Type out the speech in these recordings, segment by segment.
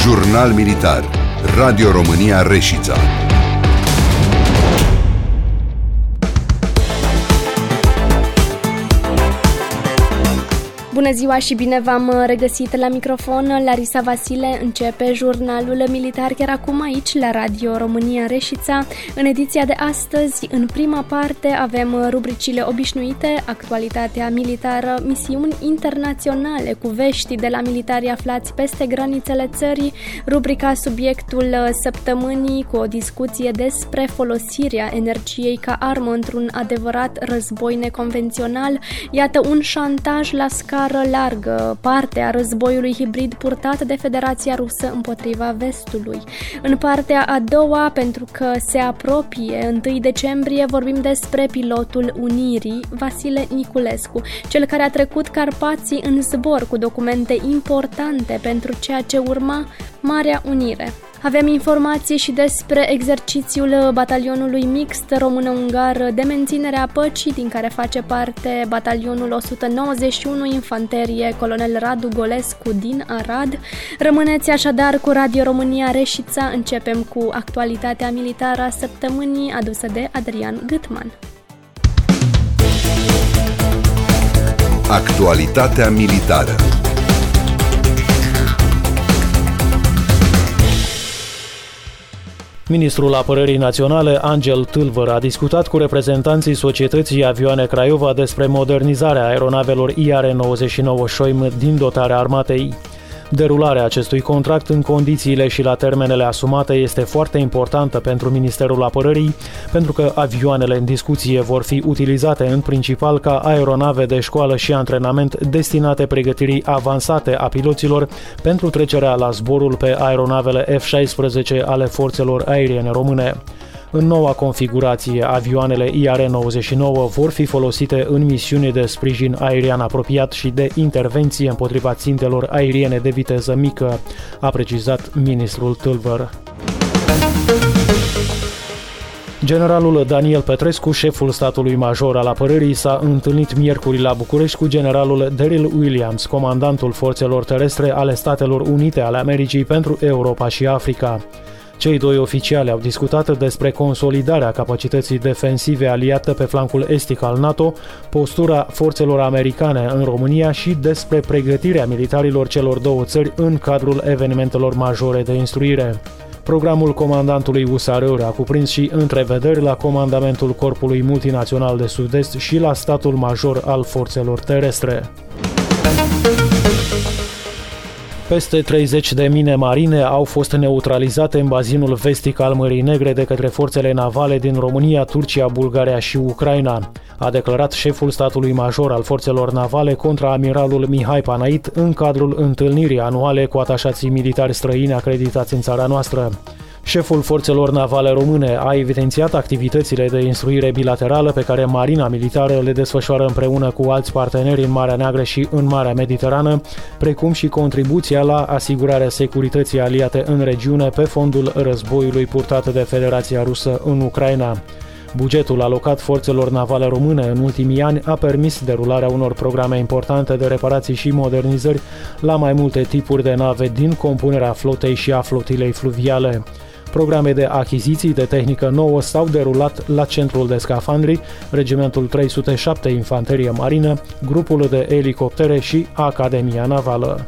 Jurnal Militar. Radio România Reșița. Bună ziua și bine v-am regăsit la microfon. Larisa Vasile începe Jurnalul Militar chiar acum aici la Radio România Reșița. În ediția de astăzi, în prima parte, avem rubricile obișnuite, actualitatea militară, misiuni internaționale cu vești de la militari aflați peste granițele țării, rubrica Subiectul săptămânii cu o discuție despre folosirea energiei ca armă într-un adevărat război neconvențional. Iată un șantaj la scară largă, parte a războiului hibrid purtat de Federația Rusă împotriva Vestului. În partea a doua, pentru că se apropie 1 decembrie, vorbim despre pilotul Unirii, Vasile Niculescu, cel care a trecut Carpații în zbor cu documente importante pentru ceea ce urma Marea Unire. Avem informații și despre exercițiul batalionului mixt română-ungar de menținere a păcii, din care face parte batalionul 191 Infanterie Colonel Radu Golescu din Arad. Rămâneți așadar cu Radio România Reșița. Începem cu actualitatea militară a săptămânii adusă de Adrian Gâtman. Actualitatea militară. Ministrul Apărării Naționale, Angel Tâlvăr, a discutat cu reprezentanții Societății Avioane Craiova despre modernizarea aeronavelor IR-99 Șoim din dotarea armatei. Derularea acestui contract în condițiile și la termenele asumate este foarte importantă pentru Ministerul Apărării, pentru că avioanele în discuție vor fi utilizate în principal ca aeronave de școală și antrenament destinate pregătirii avansate a piloților pentru trecerea la zborul pe aeronavele F-16 ale forțelor aeriene române. În noua configurație, avioanele IR-99 vor fi folosite în misiuni de sprijin aerian apropiat și de intervenție împotriva țintelor aeriene de viteză mică, a precizat ministrul Tâlvăr. Generalul Daniel Petrescu, șeful statului major al apărării, s-a întâlnit miercuri la București cu generalul Daryl Williams, comandantul forțelor terestre ale Statelor Unite ale Americii pentru Europa și Africa. Cei doi oficiali au discutat despre consolidarea capacității defensive aliate pe flancul estic al NATO, postura forțelor americane în România și despre pregătirea militarilor celor două țări în cadrul evenimentelor majore de instruire. Programul comandantului USAR a cuprins și întrevederi la comandamentul Corpului Multinațional de Sud-Est și la statul major al forțelor terestre. Peste 30 de mine marine au fost neutralizate în bazinul vestic al Mării Negre de către forțele navale din România, Turcia, Bulgaria și Ucraina, a declarat șeful statului major al forțelor navale, contraamiralul Mihai Panait, în cadrul întâlnirii anuale cu atașații militari străini acreditați în țara noastră. Șeful forțelor navale române a evidențiat activitățile de instruire bilaterală pe care Marina Militară le desfășoară împreună cu alți parteneri în Marea Neagră și în Marea Mediterană, precum și contribuția la asigurarea securității aliate în regiune pe fondul războiului purtat de Federația Rusă în Ucraina. Bugetul alocat forțelor navale române în ultimii ani a permis derularea unor programe importante de reparații și modernizări la mai multe tipuri de nave din compunerea flotei și a flotilei fluviale. Programe de achiziții de tehnică nouă s-au derulat la Centrul de Scafandri, Regimentul 307 Infanterie Marină, Grupul de Elicoptere și Academia Navală.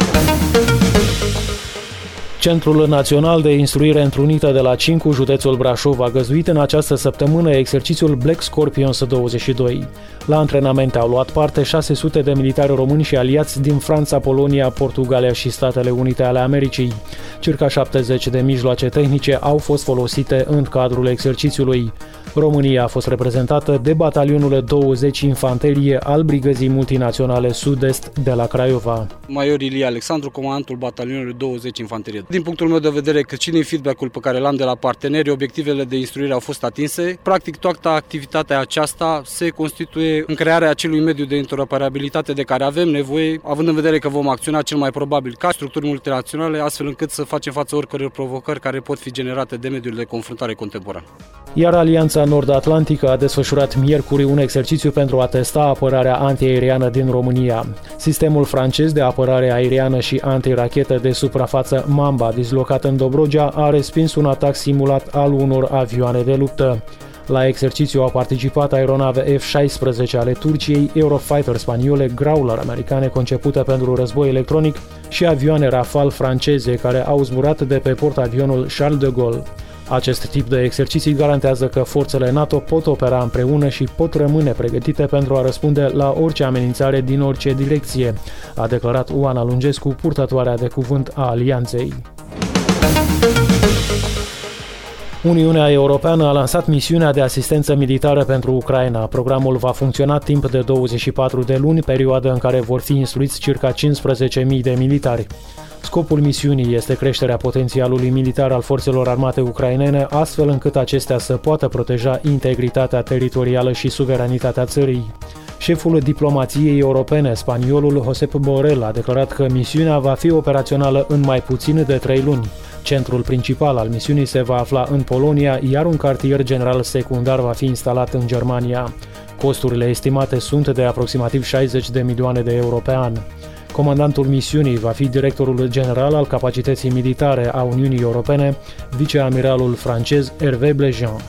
Centrul Național de Instruire Întrunită de la Cincu, județul Brașov, a găzduit în această săptămână exercițiul Black Scorpions 22. La antrenamente au luat parte 600 de militari români și aliați din Franța, Polonia, Portugalia și Statele Unite ale Americii. Circa 70 de mijloace tehnice au fost folosite în cadrul exercițiului. România a fost reprezentată de batalionul 20 Infanterie al Brigăzii Multinaționale Sud-Est de la Craiova. Major Ilie Alexandru, comandantul batalionului 20 Infanterie. Din punctul meu de vedere, cât și din feedback-ul pe care l-am de la parteneri, obiectivele de instruire au fost atinse. Practic, toată activitatea aceasta se constituie în crearea acelui mediu de interoperabilitate de care avem nevoie, având în vedere că vom acționa cel mai probabil ca structuri multinaționale, astfel încât să facem față oricăror provocări care pot fi generate de mediul de confruntare contemporan. Iar Alianța Alianța Nord-Atlantică a desfășurat miercuri un exercițiu pentru a testa apărarea antiaeriană din România. Sistemul francez de apărare aeriană și antirachetă de suprafață Mamba, dislocat în Dobrogea, a respins un atac simulat al unor avioane de luptă. La exercițiu au participat aeronave F-16 ale Turciei, Eurofighter spaniole, Growler americane concepute pentru război electronic și avioane Rafale franceze care au zburat de pe portavionul Charles de Gaulle. Acest tip de exerciții garantează că forțele NATO pot opera împreună și pot rămâne pregătite pentru a răspunde la orice amenințare din orice direcție, a declarat Oana Lungescu, purtătoarea de cuvânt a Alianței. Uniunea Europeană a lansat misiunea de asistență militară pentru Ucraina. Programul va funcționa timp de 24 de luni, perioadă în care vor fi instruiți circa 15.000 de militari. Scopul misiunii este creșterea potențialului militar al forțelor armate ucrainene, astfel încât acestea să poată proteja integritatea teritorială și suveranitatea țării. Șeful diplomației europene, spaniolul Josep Borrell, a declarat că misiunea va fi operațională în mai puțin de 3 luni. Centrul principal al misiunii se va afla în Polonia, iar un cartier general secundar va fi instalat în Germania. Costurile estimate sunt de aproximativ 60 de milioane de euro pe an. Comandantul misiunii va fi directorul general al capacității militare a Uniunii Europene, viceamiralul francez Hervé Blejean.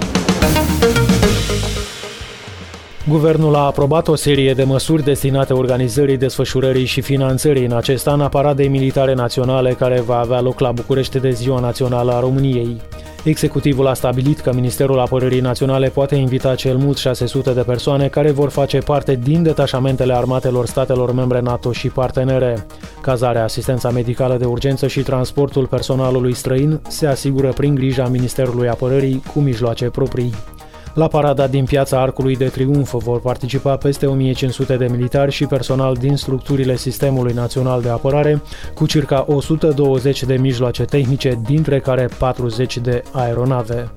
Guvernul a aprobat o serie de măsuri destinate organizării, desfășurării și finanțării în acest an a paradei militare naționale care va avea loc la București de Ziua Națională a României. Executivul a stabilit că Ministerul Apărării Naționale poate invita cel mult 600 de persoane care vor face parte din detașamentele armatelor statelor membre NATO și partenere. Cazarea, asistența medicală de urgență și transportul personalului străin se asigură prin grija Ministerului Apărării cu mijloace proprii. La parada din Piața Arcului de Triunf vor participa peste 1500 de militari și personal din structurile Sistemului Național de Apărare, cu circa 120 de mijloace tehnice, dintre care 40 de aeronave.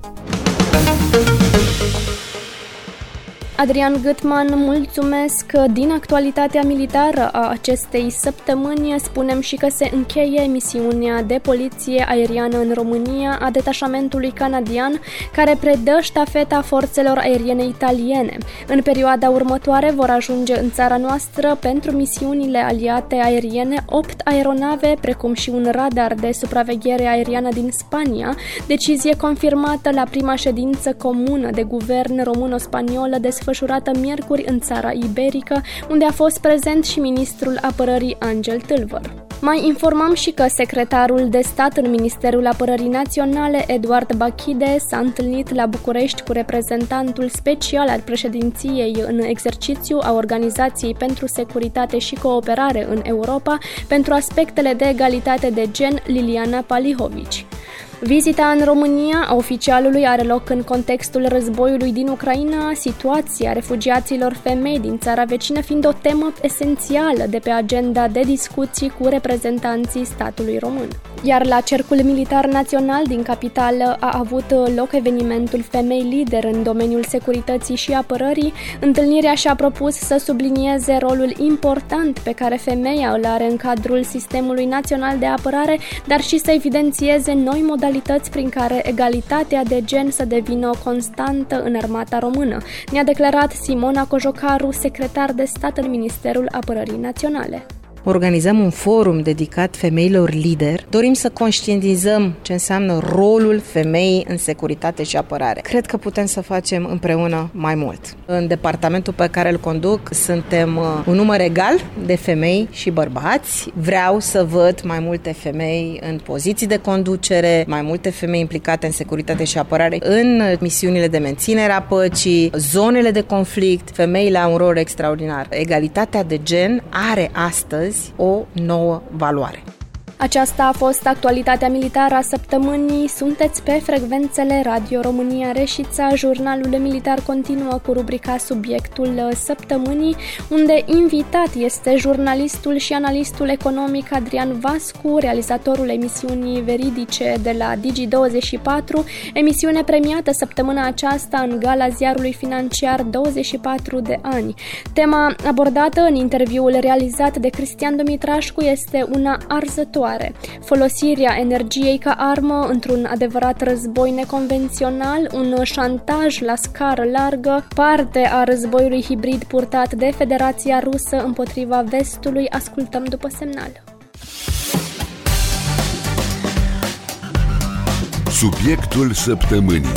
Adrian Gutman, mulțumesc. Din actualitatea militară a acestei săptămâni spunem și că se încheie misiunea de poliție aeriană în România a detașamentului canadian, care predă ștafeta forțelor aeriene italiene. În perioada următoare vor ajunge în țara noastră pentru misiunile aliate aeriene 8 aeronave, precum și un radar de supraveghere aeriană din Spania, decizie confirmată la prima ședință comună de guvern româno-spaniolă desfășurată miercuri în țara iberică, unde a fost prezent și ministrul apărării Angel Tâlvăr. Mai informăm și că secretarul de stat în Ministerul Apărării Naționale, Eduard Bachide, s-a întâlnit la București cu reprezentantul special al președinției în exercițiu a Organizației pentru Securitate și Cooperare în Europa pentru aspectele de egalitate de gen, Liliana Palihovici. Vizita în România a oficialului are loc în contextul războiului din Ucraina, situația refugiaților femei din țara vecină fiind o temă esențială de pe agenda de discuții cu reprezentanții statului român. Iar la Cercul Militar Național din capitală a avut loc evenimentul Femei Lider în domeniul securității și apărării. Întâlnirea și-a propus să sublinieze rolul important pe care femeia îl are în cadrul Sistemului Național de Apărare, dar și să evidențieze noi modalități prin care egalitatea de gen să devină o constantă în armata română, ne-a declarat Simona Cojocaru, secretar de stat în Ministerul Apărării Naționale. Organizăm un forum dedicat femeilor lider. Dorim să conștientizăm ce înseamnă rolul femeii în securitate și apărare. Cred că putem să facem împreună mai mult. În departamentul pe care îl conduc suntem un număr egal de femei și bărbați. Vreau să văd mai multe femei în poziții de conducere, mai multe femei implicate în securitate și apărare, în misiunile de menținere a păcii, zonele de conflict. Femeile au un rol extraordinar. Egalitatea de gen are astăzi o nouă valoare. Aceasta a fost actualitatea militară a săptămânii. Sunteți pe frecvențele Radio România Reșița. Jurnalul militar continuă cu rubrica Subiectul săptămânii, unde invitat este jurnalistul și analistul economic Adrian Vascu, realizatorul emisiunii veridice de la Digi24, emisiune premiată săptămâna aceasta în gala ziarului financiar 24 de ani. Tema abordată în interviul realizat de Cristian Dumitrașcu este una arzătoare. viitoare. Folosirea energiei ca armă într-un adevărat război neconvențional, un șantaj la scară largă, parte a războiului hibrid purtat de Federația Rusă împotriva vestului. Ascultăm după semnal. Subiectul săptămânii.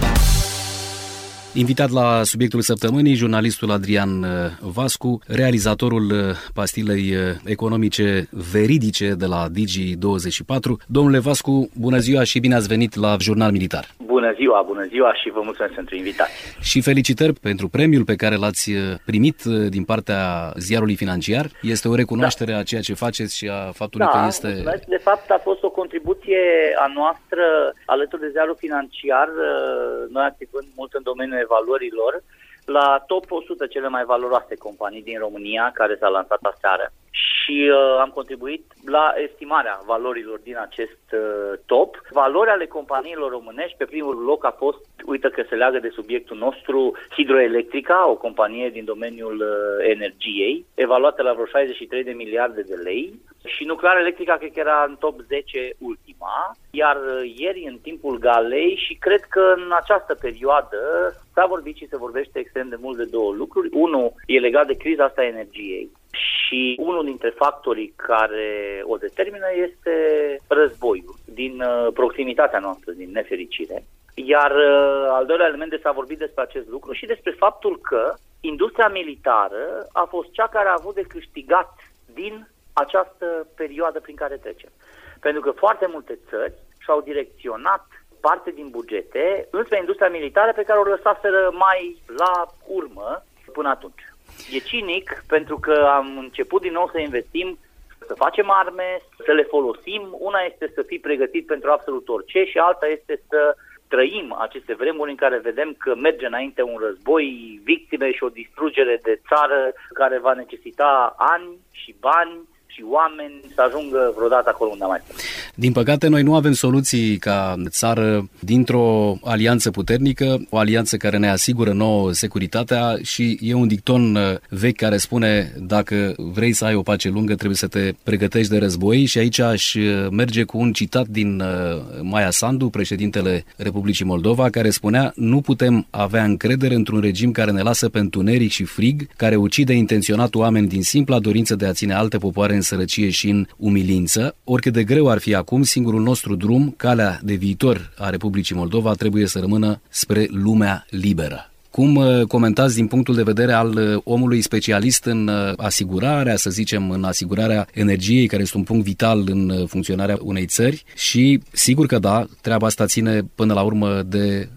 Invitat la subiectul săptămânii, jurnalistul Adrian Vascu, realizatorul pastilei economice veridice de la Digi24. Domnule Vascu, bună ziua și bine ați venit la Jurnal Militar. Bună ziua și vă mulțumesc pentru invitație. Și felicitări pentru premiul pe care l-ați primit din partea ziarului financiar. Este o recunoaștere a ceea ce faceți și a faptului că este... Mulțumesc. De fapt a fost o contribuție a noastră alături de ziarul financiar, noi activând mult în domeniul evaluărilor, la top 100 cele mai valoroase companii din România care s-a lansat aseară. Și am contribuit la estimarea valorilor din acest top. Valori ale companiilor românești, pe primul loc a fost, uite că se leagă de subiectul nostru, Hidroelectrica, o companie din domeniul energiei, evaluată la vreo 63 de miliarde de lei, și Nuclear Electrica, cred că era în top 10 ultima, iar ieri, în timpul galei, și cred că în această perioadă s-a vorbit și se vorbește extrem de mult de două lucruri. Unul e legat de criza asta a energiei și unul dintre factorii care o determină este războiul din proximitatea noastră, din nefericire. Iar al doilea element de s-a vorbit despre acest lucru și despre faptul că industria militară a fost cea care a avut de câștigat din această perioadă prin care trecem. Pentru că foarte multe țări și-au direcționat parte din bugete înspre industria militară pe care o lăsaseră mai la urmă până atunci. E cinic pentru că am început din nou să investim, să facem arme, să le folosim. Una este să fii pregătit pentru absolut orice și alta este să trăim aceste vremuri în care vedem că merge înainte un război, victime și o distrugere de țară care va necesita ani și bani și oameni să ajungă vreodată acolo unde mai sunt. Din păcate, noi nu avem soluții ca țară dintr-o alianță puternică, o alianță care ne asigură nouă securitatea și e un dicton vechi care spune dacă vrei să ai o pace lungă, trebuie să te pregătești de război și aici aș merge cu un citat din Maia Sandu, președintele Republicii Moldova, care spunea: nu putem avea încredere într-un regim care ne lasă pe întuneric și frig, care ucide intenționat oameni din simpla dorință de a ține alte popoare în sărăcie și în umilință. Oricât de greu ar fi acum, singurul nostru drum, calea de viitor a Republicii Moldova, trebuie să rămână spre lumea liberă. Cum comentați din punctul de vedere al omului specialist în asigurarea, să zicem, în asigurarea energiei, care este un punct vital în funcționarea unei țări și, sigur că da, treaba asta ține până la urmă de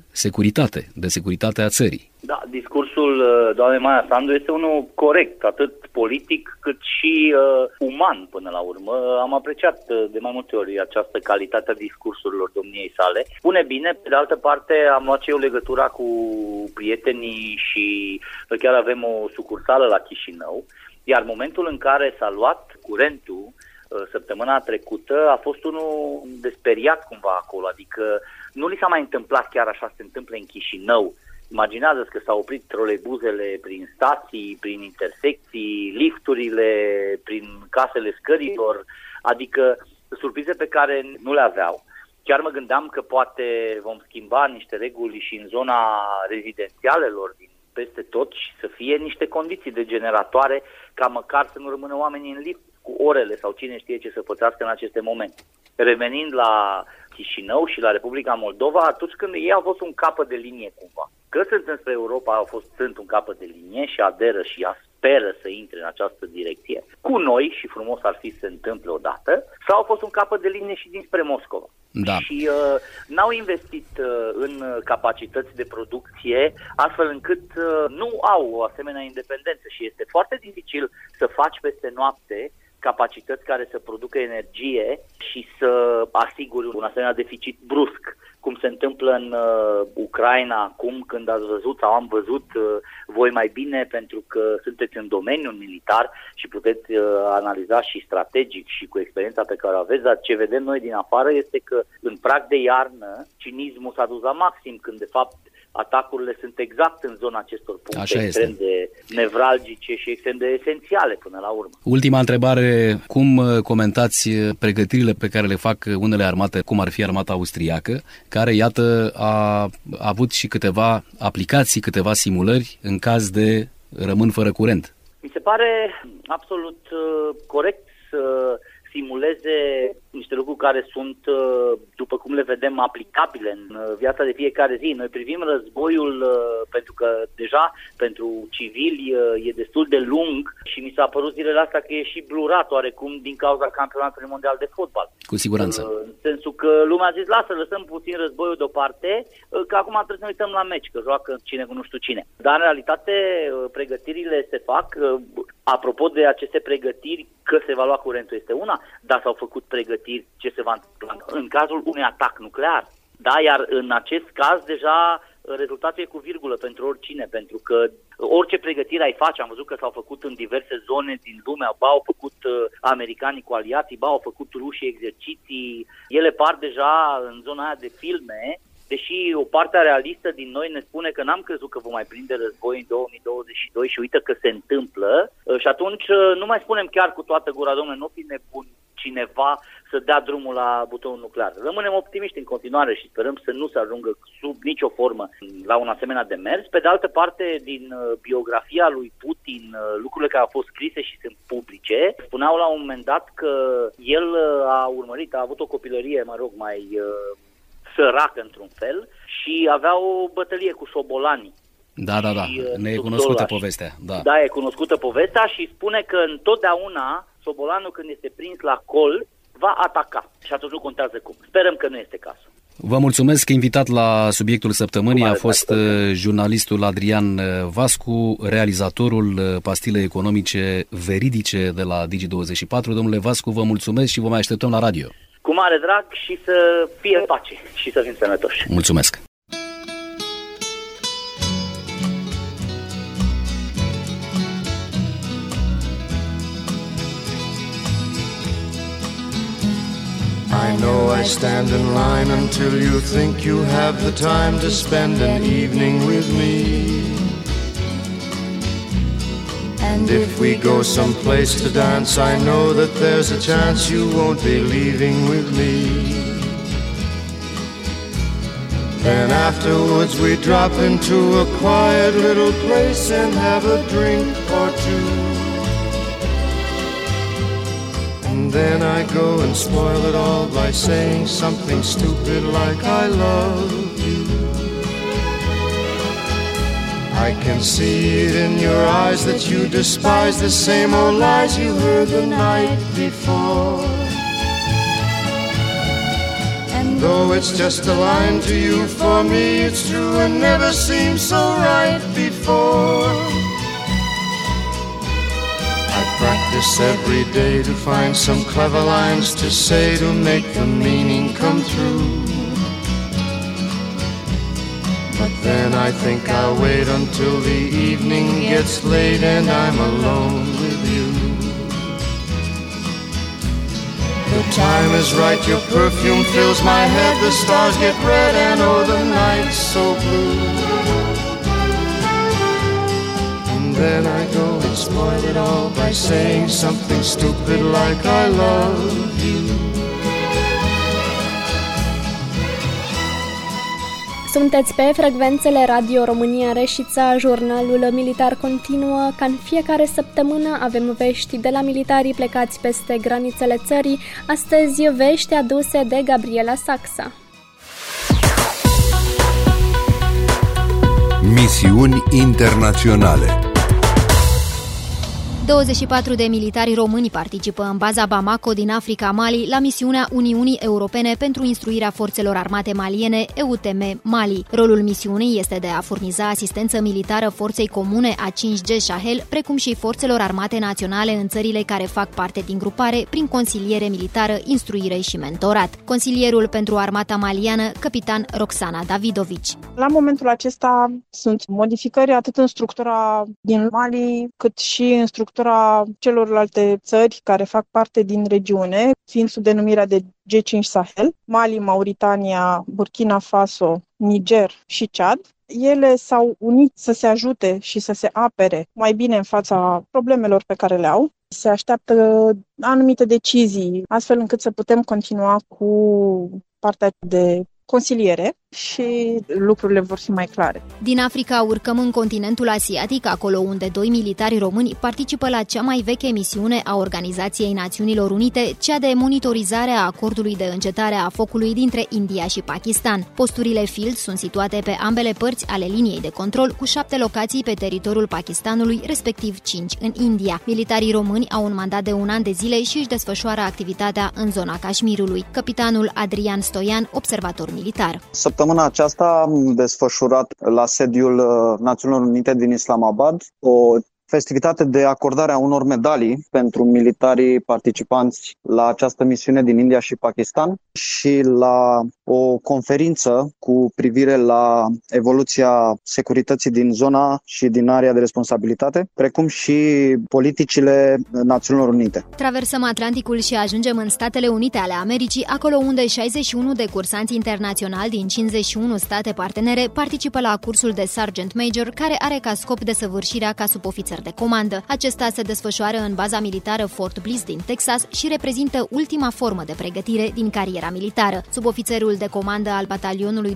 securitatea țării. Da, discursul doamnei Maia Sandu este unul corect, atât politic cât și uman până la urmă. Am apreciat de mai multe ori această calitate a discursurilor domniei sale. Spune bine, pe de altă parte am luat și eu legătura cu prietenii și chiar avem o sucursală la Chișinău, iar momentul în care s-a luat curentul săptămâna trecută a fost unul de speriat cumva acolo, adică nu li s-a mai întâmplat chiar așa, se întâmplă în Chișinău. Imaginează-ți că s-au oprit troleibuzele prin stații, prin intersecții, lifturile, prin casele scărilor, adică surprize pe care nu le aveau. Chiar mă gândeam că poate vom schimba niște reguli și în zona rezidențialelor din peste tot și să fie niște condiții de generatoare ca măcar să nu rămână oamenii în lift cu orele sau cine știe ce să pățească în aceste momente. Revenind la Chișinău și la Republica Moldova, atunci când ei au fost un capăt de linie cumva. Că sunt înspre Europa, sunt un capăt de linie și aderă și speră să intre în această direcție. Cu noi, și frumos ar fi să se întâmple odată, sau au fost un capăt de linie și dinspre Moscova. Da. Și n-au investit în capacități de producție, astfel încât nu au o asemenea independență și este foarte dificil să faci peste noapte capacități care să producă energie și să asiguri un asemenea deficit brusc, cum se întâmplă în Ucraina acum, când ați văzut sau am văzut voi mai bine, pentru că sunteți în domeniul militar și puteți analiza și strategic și cu experiența pe care o aveți, dar ce vedem noi din afară este că în prag de iarnă cinismul s-a dus la maxim, când de fapt atacurile sunt exact în zona acestor puncte extrem de nevralgice și extrem de esențiale până la urmă. Ultima întrebare, cum comentați pregătirile pe care le fac unele armate, cum ar fi armata austriacă, care, iată, a avut și câteva aplicații, câteva simulări în caz de rămân fără curent? Mi se pare absolut corect să simuleze niște lucruri care sunt, după cum le vedem, aplicabile în viața de fiecare zi. Noi privim războiul pentru că deja pentru civili e destul de lung și mi s-a părut zilele astea că e și blurat oarecum din cauza campionatului mondial de fotbal. Cu siguranță. În sensul că lumea a zis, lasă, lăsăm puțin războiul deoparte, că acum trebuie să ne uităm la meci, că joacă cine cu nu știu cine. Dar în realitate pregătirile se fac. Apropo de aceste pregătiri, că se va lua curentul este una, dar s-au făcut pregătiri ce se va întâmpla în cazul unui atac nuclear. Da, iar în acest caz deja rezultatul e cu virgulă pentru oricine, pentru că orice pregătire ai face, am văzut că s-au făcut în diverse zone din lume, au făcut americanii cu aliații, au făcut rușii exerciții, ele par deja în zona aia de filme, deși o parte realistă din noi ne spune că n-am crezut că vom mai prinde război în 2022 și uite că se întâmplă și atunci nu mai spunem chiar cu toată gura, domnule, nu fi nebun cineva să dea drumul la butonul nuclear. Rămânem optimiști în continuare și sperăm să nu se ajungă sub nicio formă la un asemenea demers. Pe de altă parte, din biografia lui Putin, lucrurile care au fost scrise și sunt publice, spuneau la un moment dat că el a avut o copilărie, mai săracă într-un fel și avea o bătălie cu șobolanii. Da. Ne e cunoscută povestea. Da, e cunoscută povestea și spune că întotdeauna șobolanul, când este prins la col, va ataca. Și atunci nu contează cum. Sperăm că nu este cazul. Vă mulțumesc că invitat la subiectul săptămânii a fost jurnalistul Adrian Vascu, realizatorul Pastile economice veridice de la Digi24. Domnule Vascu, vă mulțumesc și vă mai așteptăm la radio. Cu mare drag și să fie pace și să fim sănătoși. Mulțumesc! I know I stand in line until you think you have the time to spend an evening with me. And if we go someplace to dance, I know that there's a chance you won't be leaving with me. Then afterwards we drop into a quiet little place and have a drink or two. And then I go and spoil it all by saying something stupid like I love you. I can see it in your eyes that you despise the same old lies you heard the night before. And though it's just a line to you, for me it's true and never seemed so right before. I practice every day to find some clever lines to say to make the meaning come through. But then I think I'll wait until the evening gets late and I'm alone with you. The time is right, your perfume fills my head, the stars get red and oh the night's so blue. And then I go and spoil it all by saying something stupid like I love you. Sunteți pe frecvențele Radio România Reșița, jurnalul militar continuă. Ca în fiecare săptămână avem vești de la militarii plecați peste granițele țării. Astăzi vești aduse de Gabriela Saxa. Misiuni internaționale. 24 de militari români participă în baza Bamako din Africa, Mali, la misiunea Uniunii Europene pentru instruirea forțelor armate maliene, EUTM Mali. Rolul misiunii este de a furniza asistență militară forței comune a 5G Sahel, precum și forțelor armate naționale în țările care fac parte din grupare, prin consiliere militară, instruire și mentorat. Consilierul pentru armata maliană, capitan Roxana Davidovici. La momentul acesta sunt modificări atât în structura din Mali, cât și în structura celorlalte țări care fac parte din regiune, fiind sub denumirea de G5 Sahel, Mali, Mauritania, Burkina Faso, Niger și Chad. ele s-au unit să se ajute și să se apere mai bine în fața problemelor pe care le au. Se așteaptă anumite decizii, astfel încât să putem continua cu partea de consiliere și lucrurile vor fi mai clare. Din Africa urcăm în continentul asiatic, acolo unde 2 militari români participă la cea mai veche misiune a Organizației Națiunilor Unite, cea de monitorizare a acordului de încetare a focului dintre India și Pakistan. Posturile Field sunt situate pe ambele părți ale liniei de control, cu 7 locații pe teritoriul Pakistanului, respectiv 5 în India. Militarii români au un mandat de 1 an de zile și își desfășoară activitatea în zona Cașmirului. Capitanul Adrian Stoian, observator militar. Săptămâna aceasta am desfășurat la sediul Națiunilor Unite din Islamabad o festivitate de acordare a unor medalii pentru militarii participanți la această misiune din India și Pakistan și la o conferință cu privire la evoluția securității din zona și din area de responsabilitate, precum și politicile Națiunilor Unite. Traversăm Atlanticul și ajungem în Statele Unite ale Americii, acolo unde 61 de cursanți internaționali din 51 state partenere participă la cursul de Sergeant Major, care are ca scop desăvârșirea ca subofițer de comandă. Acesta se desfășoară în baza militară Fort Bliss din Texas și reprezintă ultima formă de pregătire din cariera militară. Subofițerul de comandă al batalionului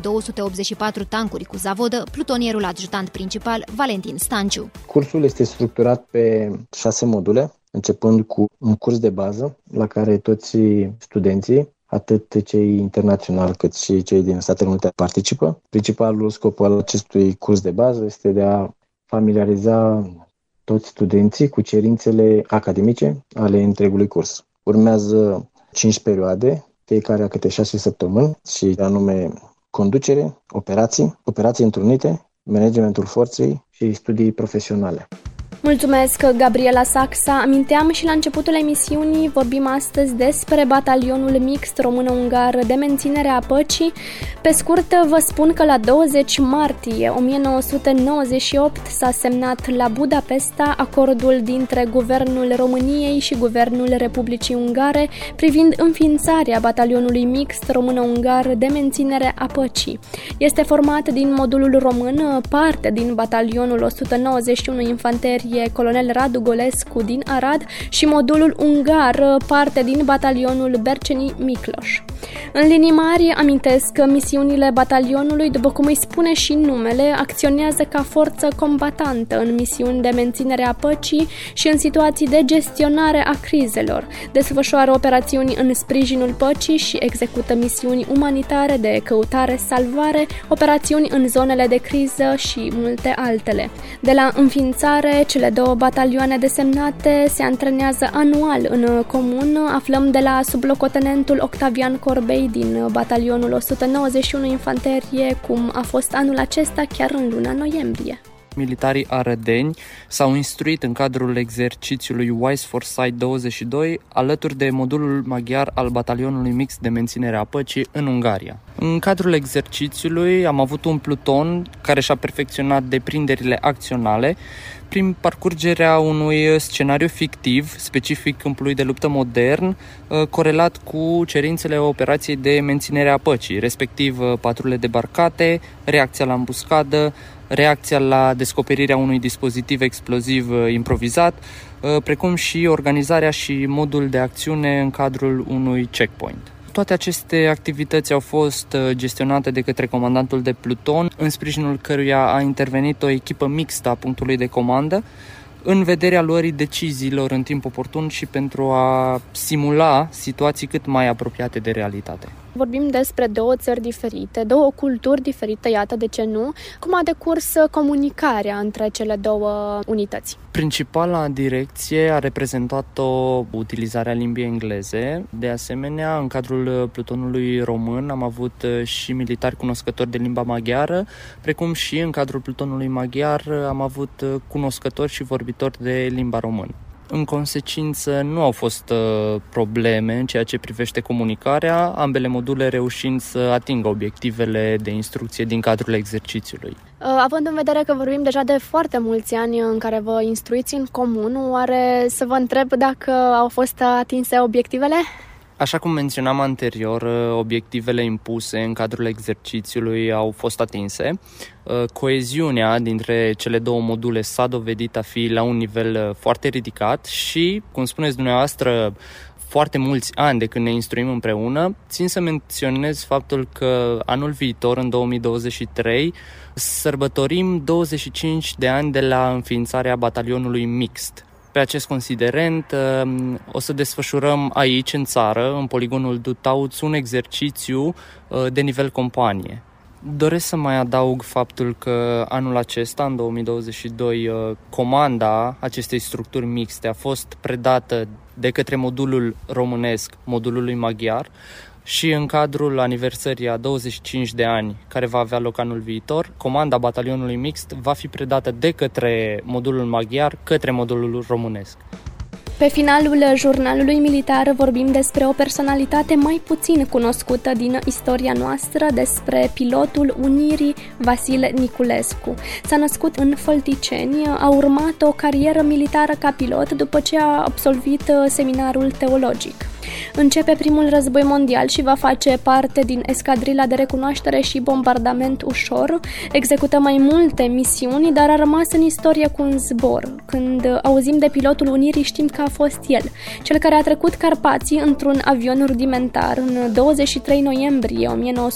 284 tancuri cu zavodă, plutonierul adjutant principal Valentin Stanciu. Cursul este structurat pe 6 module, începând cu un curs de bază la care toți studenții, atât cei internaționali cât și cei din Statele Unite, participă. Principalul scop al acestui curs de bază este de a familiariza toți studenții cu cerințele academice ale întregului curs. Urmează 5 perioade, fiecare a câte 6 săptămâni și anume conducere, operații întrunite, managementul forței și studii profesionale. Mulțumesc, Gabriela Saxa. Aminteam și la începutul emisiunii, vorbim astăzi despre batalionul mixt română-ungar de menținere a păcii. Pe scurt, vă spun că la 20 martie 1998 s-a semnat la Budapesta acordul dintre Guvernul României și Guvernul Republicii Ungare privind înființarea batalionului mixt română-ungar de menținere a păcii. Este format din modulul român, parte din batalionul 191 Infanterie Colonel Radu Golescu din Arad și modulul ungar, parte din batalionul Berceni Micloș. În linii mari, amintesc că misiunile batalionului, după cum îi spune și numele, acționează ca forță combatantă în misiuni de menținere a păcii și în situații de gestionare a crizelor. Desfășoară operațiuni în sprijinul păcii și execută misiuni umanitare de căutare-salvare, operațiuni în zonele de criză și multe altele. De la înființare, cele 2 batalioane desemnate se antrenează anual în comun. Aflăm de la sublocotenentul Octavian Corbei din batalionul 191 Infanterie cum a fost anul acesta chiar în luna noiembrie. Militarii arădeni s-au instruit în cadrul exercițiului Wise Foresight 22 alături de modulul maghiar al batalionului mixt de menținere a păcii în Ungaria. În cadrul exercițiului am avut un pluton care și-a perfecționat deprinderile acționale prin parcurgerea unui scenariu fictiv, specific câmpului de luptă modern, corelat cu cerințele operației de menținere a păcii, respectiv patrule debarcate, reacția la îmbuscadă, reacția la descoperirea unui dispozitiv exploziv improvizat, precum și organizarea și modul de acțiune în cadrul unui checkpoint. Toate aceste activități au fost gestionate de către comandantul de pluton, în sprijinul căruia a intervenit o echipă mixtă a punctului de comandă, în vederea luării deciziilor în timp oportun și pentru a simula situații cât mai apropiate de realitate. Vorbim despre 2 țări diferite, 2 culturi diferite, iată de ce nu. Cum a decurs comunicarea între cele 2 unități? Principala direcție a reprezentat-o utilizarea limbii engleze. De asemenea, în cadrul plutonului român am avut și militari cunoscători de limba maghiară, precum și în cadrul plutonului maghiar am avut cunoscători și vorbitori de limba română. În consecință, nu au fost probleme în ceea ce privește comunicarea, ambele module reușind să atingă obiectivele de instrucție din cadrul exercițiului. Având în vedere că vorbim deja de foarte mulți ani în care vă instruiți în comun, oare să vă întreb dacă au fost atinse obiectivele? Așa cum menționam anterior, obiectivele impuse în cadrul exercițiului au fost atinse. Coeziunea dintre cele două module s-a dovedit a fi la un nivel foarte ridicat și, cum spuneți dumneavoastră, foarte mulți ani de când ne instruim împreună. Țin să menționez faptul că anul viitor, în 2023, sărbătorim 25 de ani de la înființarea batalionului mixt. Pe acest considerent o să desfășurăm aici, în țară, în poligonul Dutauț, un exercițiu de nivel companie. Doresc să mai adaug faptul că anul acesta, în 2022, comanda acestei structuri mixte a fost predată de către modulul românesc, modulului maghiar, și în cadrul aniversării a 25 de ani care va avea loc anul viitor, comanda batalionului mixt va fi predată de către modulul maghiar către modulul românesc. Pe finalul jurnalului militar vorbim despre o personalitate mai puțin cunoscută din istoria noastră, despre pilotul Unirii Vasile Niculescu. S-a născut în Fălticeni, a urmat o carieră militară ca pilot după ce a absolvit seminarul teologic. Începe primul război mondial și va face parte din escadrila de recunoaștere și bombardament ușor. Execută mai multe misiuni, dar a rămas în istorie cu un zbor. Când auzim de pilotul Unirii, știm că a fost el, cel care a trecut Carpații într-un avion rudimentar în 23 noiembrie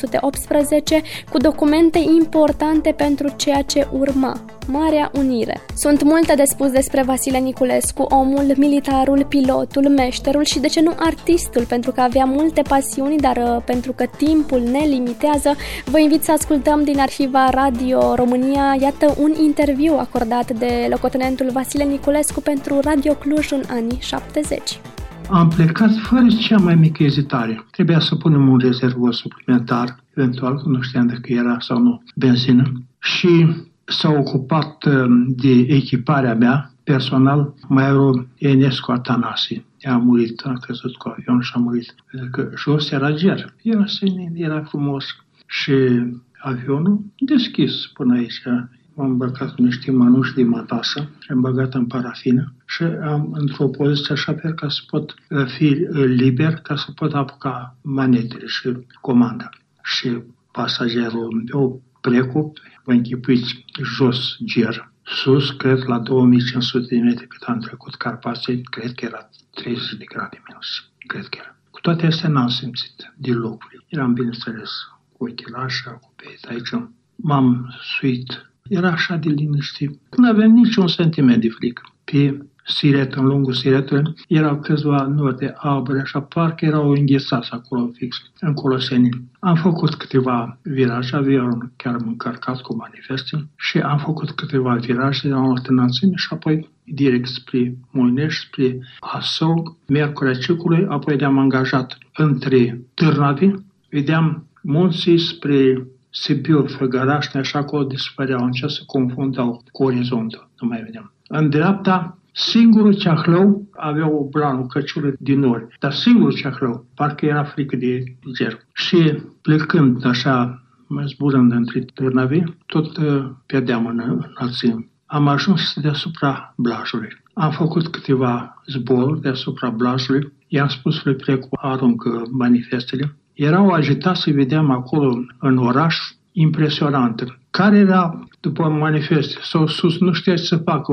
1918, cu documente importante pentru ceea ce urma, Marea Unire. Sunt multe de spus despre Vasile Niculescu, omul, militarul, pilotul, meșterul și, de ce nu, artistul, pentru că avea multe pasiuni, dar pentru că timpul ne limitează, vă invit să ascultăm din arhiva Radio România, iată un interviu acordat de locotenentul Vasile Niculescu pentru Radio Cluj în anii 70. Am plecat fără cea mai mică ezitare. Trebuia să punem un rezervor suplimentar, eventual, nu știam dacă era sau nu benzină, și s-a ocupat de echiparea mea personal Maiorul Enescu Atanasie. A murit, a căzut cu avion și a murit. Pentru că jos era ger, era senin, era frumos. Și avionul deschis până aici. M-am îmbrăcat cu niște mănuși de matasă și am băgat în parafină și am într-o poziție așa ca să pot fi liber, ca să pot apuca manetele și comanda. Și pasagerul meu precup, vă închipuiți, jos ger, sus, cred, la 2500 de metri cât am trecut Carpații, cred că era 30 de grade minus, cred că era. Cu toate astea n-am simțit deloc. Eram, bineînțeles, cu ochilași, cu peita aici. M-am suit. Era așa de liniștit. Nu aveam niciun sentiment de frică. Pe siret, în lungul siretului, erau câțiva nori de abre, așa, parcă erau înghețați acolo fix, în Colosenii. Am făcut câteva viraje, avionul chiar încărcat cu manifeste și am făcut câteva viraje la o înălțime și apoi direct spre Moinești, spre Asău, Miercurea Cicului, apoi ne-am angajat între Târnavi, vedeam munții spre Sibiu, Făgăraști, așa că o dispăreau, încea să confundau cu orizontul, nu mai vedeam. În dreapta, singurul ceahlău avea o blană, o căciulă din nori, dar singurul ceahlău, parcă era frică de ger. Și plecând așa, zburând între Târnavi, tot pierdeam în înălțime. Am ajuns deasupra Blajului. Am făcut câteva zboruri deasupra Blajului, i-am spus lui Precu, aruncă manifestele. Erau agitați, să vedeam acolo în oraș, impresionantă. Care era, după manifeste, sau sus, nu știa ce să facă,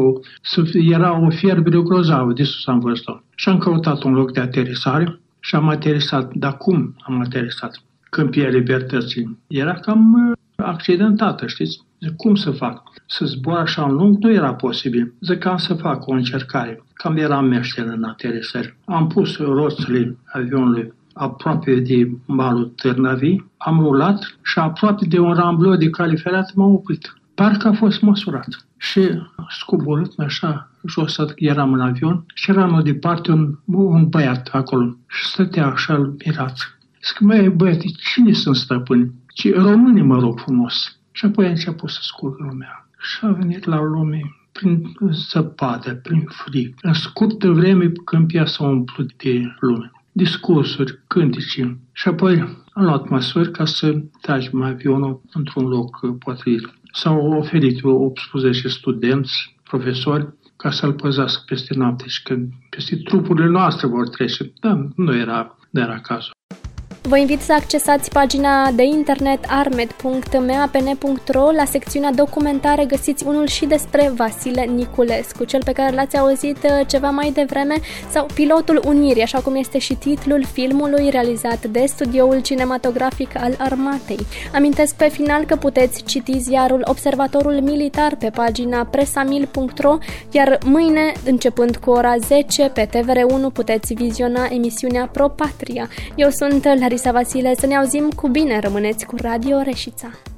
era o fierbere grozavă, de sus am văzut-o. Și am căutat un loc de aterisare și am aterisat. Dar cum am aterisat? Câmpia Libertății era cam accidentată, știți? Cum să fac? Să zbor așa în lung nu era posibil. Zicam să fac o încercare. Cam eram meșter în aterisări. Am pus roțile avionului aproape de malul Târnavi, am rulat și aproape de un ramblou de cale ferată m-am oprit. Parcă a fost măsurat. Și scoborât așa jos, eram în avion și era mai departe un băiat acolo. Și stătea așa mirat. Zic, măi, băiate, cine sunt stăpâni? Ci români, mă rog frumos. Și apoi a început să scurg lumea. Și a venit la lume prin zăpadă, prin frig. În scurtă vreme câmpia s-a umplut de lume. Discursuri, cântece. Și apoi am luat măsuri ca să tragem avionul într-un loc potrivit. S-au oferit 18 studenți, profesori, ca să-l păzească peste noapte și că peste trupurile noastre vor trece. Da, nu era nu era cazul. Vă invit să accesați pagina de internet armed.meapn.ro. La secțiunea documentare găsiți unul și despre Vasile Niculescu, cel pe care l-ați auzit ceva mai devreme, sau Pilotul Unirii, așa cum este și titlul filmului realizat de Studioul Cinematografic al Armatei. Amintesc pe final că puteți citi ziarul Observatorul Militar pe pagina presamil.ro, iar mâine, începând cu ora 10, pe TVR1 puteți viziona emisiunea Pro Patria. Eu sunt Larisa Vasile, să ne auzim cu bine, rămâneți cu Radio Reșița.